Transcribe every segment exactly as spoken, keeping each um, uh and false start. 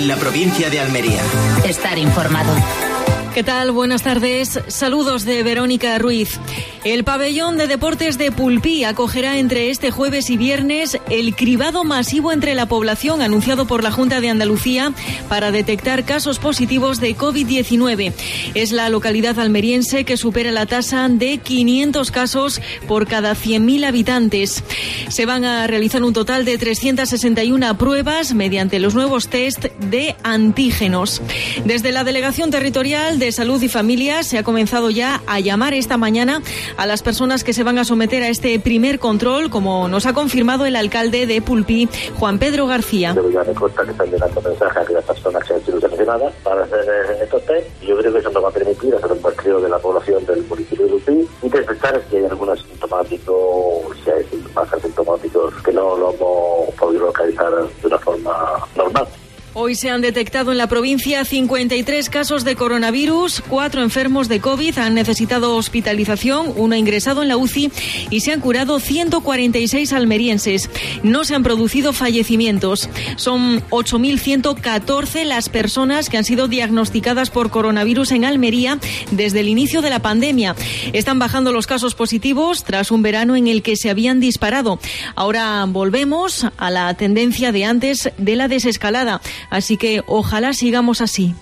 en la provincia de Almería. Estar informado. ¿Qué tal? Buenas tardes. Saludos de Verónica Ruiz. El pabellón de deportes de Pulpí acogerá entre este jueves y viernes el cribado masivo entre la población anunciado por la Junta de Andalucía para detectar casos positivos de COVID diecinueve. Es la localidad almeriense que supera la tasa de quinientos casos por cada cien mil habitantes. Se van a realizar un total de trescientas sesenta y una pruebas mediante los nuevos test de antígenos. Desde la Delegación Territorial de Salud y Familia se ha comenzado ya a llamar esta mañana a las personas que se van a someter a este primer control, como nos ha confirmado el alcalde de Pulpí, Juan Pedro García. Yo ya me consta que están llegando mensajes a aquellas personas que han sido seleccionadas para hacer estos test, y yo creo que eso nos va a permitir hacer un muestreo de la población del municipio de Pulpí y detectar si hay algún asintomático, si hay más asintomáticos que no lo hemos podido localizar de una forma normal. Hoy se han detectado en la provincia cincuenta y tres casos de coronavirus, cuatro enfermos de COVID han necesitado hospitalización, uno ha ingresado en la U C I y se han curado ciento cuarenta y seis almerienses. No se han producido fallecimientos. Son ocho mil ciento catorce las personas que han sido diagnosticadas por coronavirus en Almería desde el inicio de la pandemia. Están bajando los casos positivos tras un verano en el que se habían disparado. Ahora volvemos a la tendencia de antes de la desescalada. Así que ojalá sigamos así.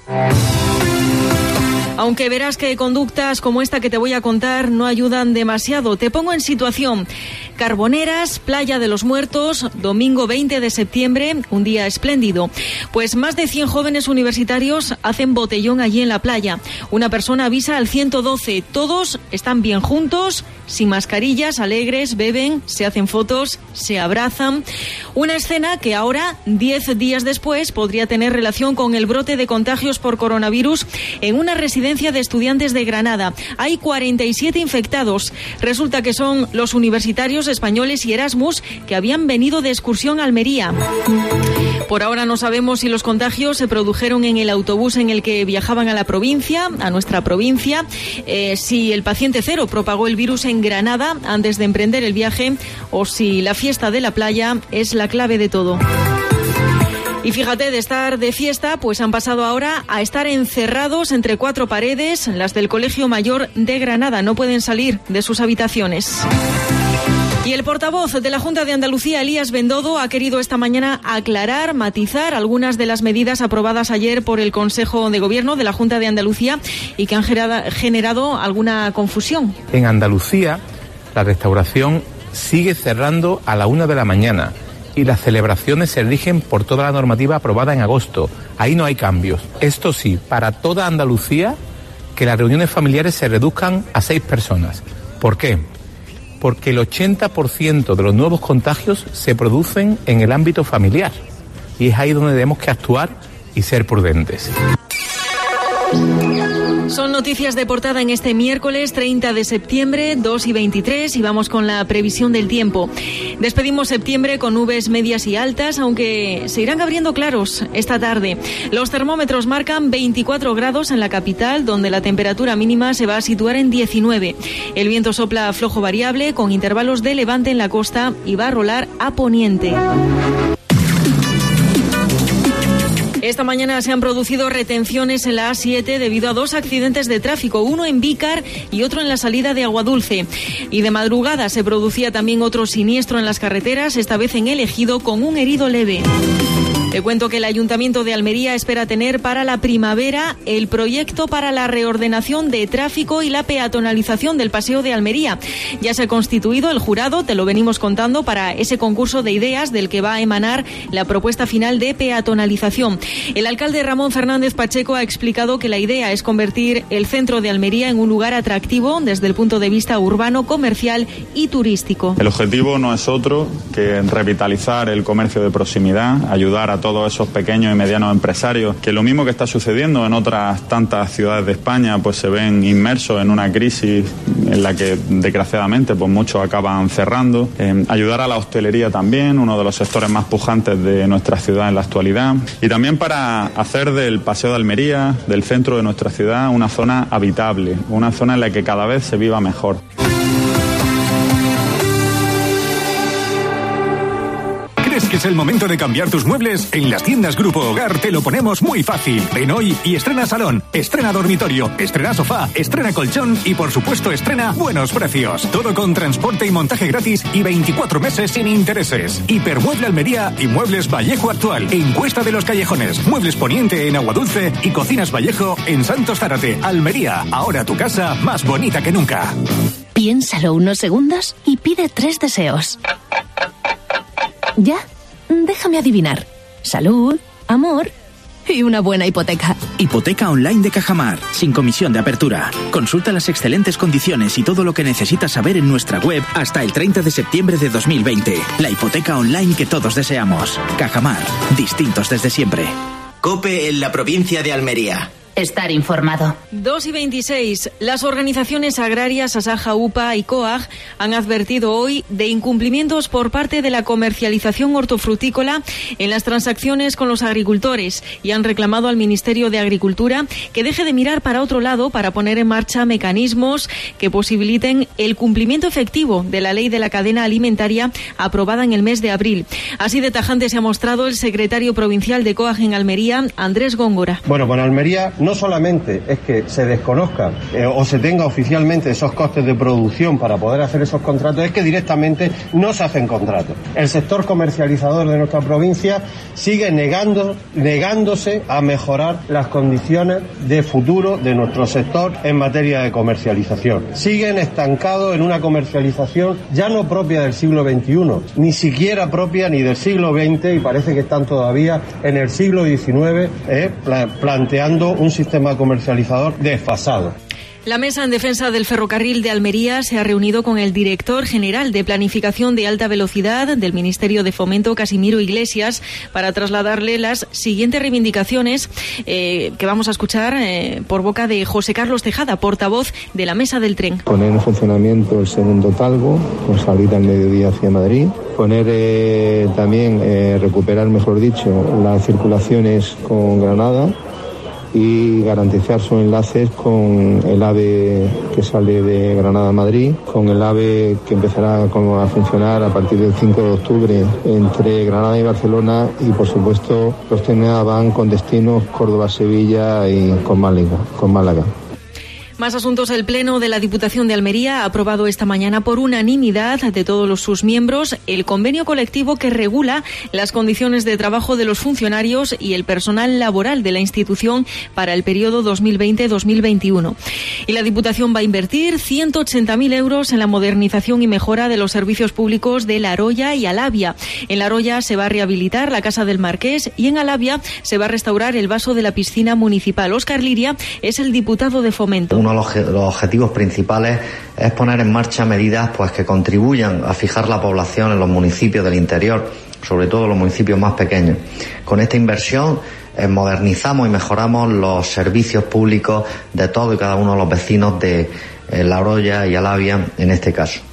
Aunque verás que conductas como esta que te voy a contar no ayudan demasiado. Te pongo en situación. Carboneras, Playa de los Muertos, domingo veinte de septiembre, un día espléndido. Pues más de cien jóvenes universitarios hacen botellón allí en la playa. Una persona avisa al ciento doce. Todos están bien juntos, sin mascarillas, alegres, beben, se hacen fotos, se abrazan. Una escena que ahora, diez días después, podría tener relación con el brote de contagios por coronavirus en una residencia de estudiantes de Granada. Hay cuarenta y siete infectados. Resulta que son los universitarios españoles y Erasmus que habían venido de excursión a Almería. Por ahora no sabemos si los contagios se produjeron en el autobús en el que viajaban a la provincia, a nuestra provincia, eh, si el paciente cero propagó el virus en Granada antes de emprender el viaje o si la fiesta de la playa es la clave de todo. Y fíjate, de estar de fiesta, pues han pasado ahora a estar encerrados entre cuatro paredes. Las del Colegio Mayor de Granada no pueden salir de sus habitaciones. Y el portavoz de la Junta de Andalucía, Elías Bendodo, ha querido esta mañana aclarar, matizar algunas de las medidas aprobadas ayer por el Consejo de Gobierno de la Junta de Andalucía y que han generado alguna confusión. En Andalucía, la restauración sigue cerrando a la una de la mañana. Y las celebraciones se rigen por toda la normativa aprobada en agosto. Ahí no hay cambios. Esto sí, para toda Andalucía, que las reuniones familiares se reduzcan a seis personas. ¿Por qué? Porque el ochenta por ciento de los nuevos contagios se producen en el ámbito familiar. Y es ahí donde tenemos que actuar y ser prudentes. Son noticias de portada en este miércoles treinta de septiembre, dos y veintitrés, y vamos con la previsión del tiempo. Despedimos septiembre con nubes medias y altas, aunque se irán abriendo claros esta tarde. Los termómetros marcan veinticuatro grados en la capital, donde la temperatura mínima se va a situar en diecinueve. El viento sopla flojo variable, con intervalos de levante en la costa y va a rolar a poniente. Esta mañana se han producido retenciones en la A siete debido a dos accidentes de tráfico, uno en Vícar y otro en la salida de Aguadulce. Y de madrugada se producía también otro siniestro en las carreteras, esta vez en El Ejido, con un herido leve. Te cuento que el Ayuntamiento de Almería espera tener para la primavera el proyecto para la reordenación de tráfico y la peatonalización del Paseo de Almería. Ya se ha constituido el jurado, te lo venimos contando, para ese concurso de ideas del que va a emanar la propuesta final de peatonalización. El alcalde Ramón Fernández Pacheco ha explicado que la idea es convertir el centro de Almería en un lugar atractivo desde el punto de vista urbano, comercial y turístico. El objetivo no es otro que revitalizar el comercio de proximidad, ayudar a todos esos pequeños y medianos empresarios que lo mismo que está sucediendo en otras tantas ciudades de España, pues se ven inmersos en una crisis en la que desgraciadamente pues muchos acaban cerrando. Eh, ayudar a la hostelería también, uno de los sectores más pujantes de nuestra ciudad en la actualidad, y también para hacer del Paseo de Almería, del centro de nuestra ciudad, una zona habitable, una zona en la que cada vez se viva mejor. que es el momento de cambiar tus muebles? En las tiendas Grupo Hogar te lo ponemos muy fácil. Ven hoy y estrena salón, estrena dormitorio, estrena sofá, estrena colchón y por supuesto estrena buenos precios. Todo con transporte y montaje gratis y veinticuatro meses sin intereses. Hipermueble Almería y Muebles Vallejo Actual en Cuesta de los Callejones. Muebles Poniente en Aguadulce y Cocinas Vallejo en Santos Zárate, Almería. Ahora tu casa más bonita que nunca. Piénsalo unos segundos y pide tres deseos. ¿Ya? Déjame adivinar. Salud, amor y una buena hipoteca. Hipoteca online de Cajamar, sin comisión de apertura. Consulta las excelentes condiciones y todo lo que necesitas saber en nuestra web hasta el treinta de septiembre de dos mil veinte. La hipoteca online que todos deseamos. Cajamar, distintos desde siempre. COPE en la provincia de Almería. Estar informado. dos y veintiséis. Las organizaciones agrarias Asaja, UPA y COAG han advertido hoy de incumplimientos por parte de la comercialización hortofrutícola en las transacciones con los agricultores y han reclamado al Ministerio de Agricultura que deje de mirar para otro lado para poner en marcha mecanismos que posibiliten el cumplimiento efectivo de la Ley de la Cadena Alimentaria aprobada en el mes de abril. Así de tajante se ha mostrado el secretario provincial de COAG en Almería, Andrés Góngora. Bueno, pues en Almería no solamente es que se desconozca eh, o se tenga oficialmente esos costes de producción para poder hacer esos contratos, es que directamente no se hacen contratos. El sector comercializador de nuestra provincia sigue negando, negándose a mejorar las condiciones de futuro de nuestro sector en materia de comercialización. Siguen estancados en una comercialización ya no propia del siglo veintiuno, ni siquiera propia ni del siglo veinte, y parece que están todavía en el siglo diecinueve eh, pla- planteando un sistema comercializador desfasado. La Mesa en Defensa del Ferrocarril de Almería se ha reunido con el director general de Planificación de Alta Velocidad del Ministerio de Fomento, Casimiro Iglesias, para trasladarle las siguientes reivindicaciones eh, que vamos a escuchar eh, por boca de José Carlos Tejada, portavoz de la Mesa del Tren. Poner en funcionamiento el segundo talgo con salida al mediodía hacia Madrid. Poner eh, también, eh, recuperar, mejor dicho, las circulaciones con Granada y garantizar sus enlaces con el AVE que sale de Granada a Madrid, con el AVE que empezará a funcionar a partir del cinco de octubre entre Granada y Barcelona, y por supuesto los T N A van con destinos Córdoba, Sevilla y con Málaga, con Málaga. Más asuntos. El Pleno de la Diputación de Almería ha aprobado esta mañana por unanimidad de todos los, sus miembros el convenio colectivo que regula las condiciones de trabajo de los funcionarios y el personal laboral de la institución para el periodo dos mil veinte dos mil veintiuno. Y la Diputación va a invertir ciento ochenta mil euros en la modernización y mejora de los servicios públicos de La Roya y Alavia. En La Roya se va a rehabilitar la Casa del Marqués y en Alavia se va a restaurar el vaso de la piscina municipal. Óscar Liria es el diputado de Fomento. Uno de los, los objetivos principales es poner en marcha medidas pues que contribuyan a fijar la población en los municipios del interior, sobre todo los municipios más pequeños. Con esta inversión eh, modernizamos y mejoramos los servicios públicos de todos y cada uno de los vecinos de eh, La Roya y Alavia en este caso.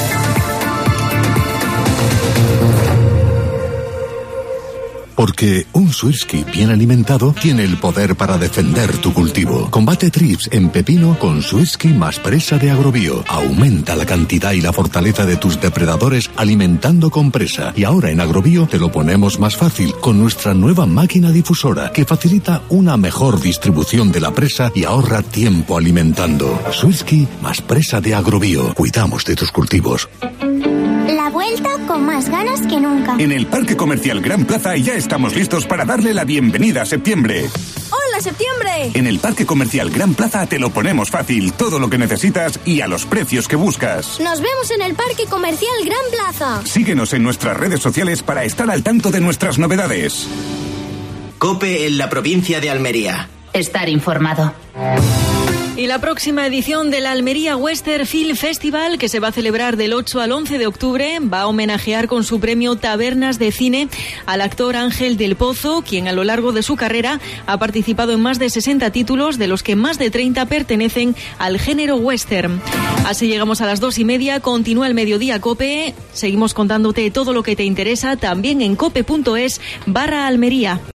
Porque un Swirsky bien alimentado tiene el poder para defender tu cultivo. Combate trips en pepino con Swirsky más presa de Agrobio. Aumenta la cantidad y la fortaleza de tus depredadores alimentando con presa. Y ahora en Agrobio te lo ponemos más fácil con nuestra nueva máquina difusora que facilita una mejor distribución de la presa y ahorra tiempo alimentando. Swirsky más presa de Agrobio. Cuidamos de tus cultivos. La vuelta con más ganas que nunca. En el Parque Comercial Gran Plaza ya estamos listos para darle la bienvenida a septiembre. ¡Hola, septiembre! En el Parque Comercial Gran Plaza te lo ponemos fácil, todo lo que necesitas y a los precios que buscas. Nos vemos en el Parque Comercial Gran Plaza. Síguenos en nuestras redes sociales para estar al tanto de nuestras novedades. COPE en la provincia de Almería. Estar informado. Y la próxima edición del Almería Western Film Festival, que se va a celebrar del ocho al once de octubre, va a homenajear con su premio Tabernas de Cine al actor Ángel del Pozo, quien a lo largo de su carrera ha participado en más de sesenta títulos, de los que más de treinta pertenecen al género western. Así llegamos a las dos y media, continúa el Mediodía COPE, seguimos contándote todo lo que te interesa también en cope punto es barra Almería.